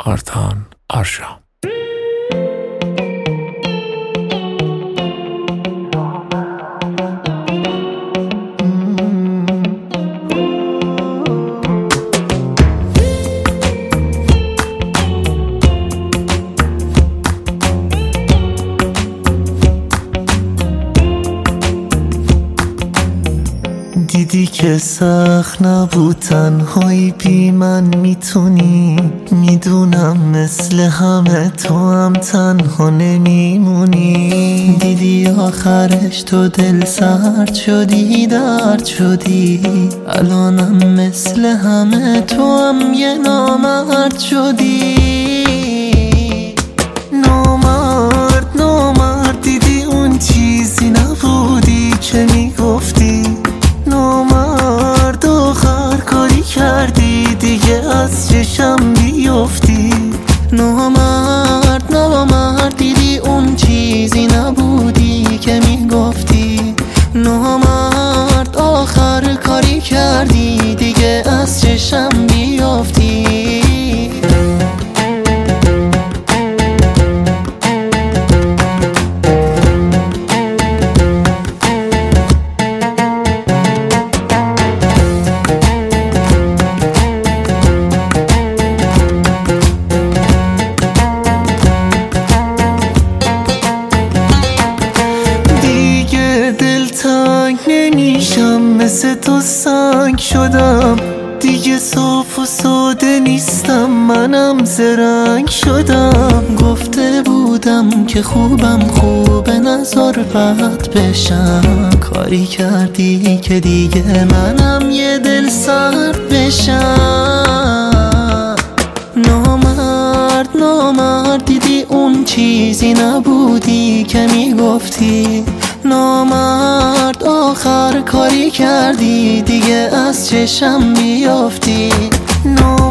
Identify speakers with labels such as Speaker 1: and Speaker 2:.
Speaker 1: آرتان آرشا.
Speaker 2: دیدی که سخت نبود تنهایی بی من میتونی، میدونم مثل همه تو هم تنها نمیمونی. دیدی آخرش تو دل سرد شدی، درد شدی، الانم مثل همه تو هم یه نامرد شدی. نامرد نامرد، دیدی اون چیزی نبودی که میگفتی. نامرد آخر کاری کردی دیگه از چشم بیفتی. نامرد نامرد، دیدی اون چیزی نبودی که میگفتی. نامرد آخر کاری کردی دیگه از چشم بیفتی. نمیشم مثل تو سنگ شدم دیگه، صاف و ساده نیستم، منم زرنگ شدم. گفته بودم که خوبه نظر بد بشم، کاری کردی که دیگه منم یه دل سرد بشم. نامرد نامرد، دیدی اون چیزی نبودی که میگفتی. نامرد آخر کاری کردی دیگه از چشم بیفتی.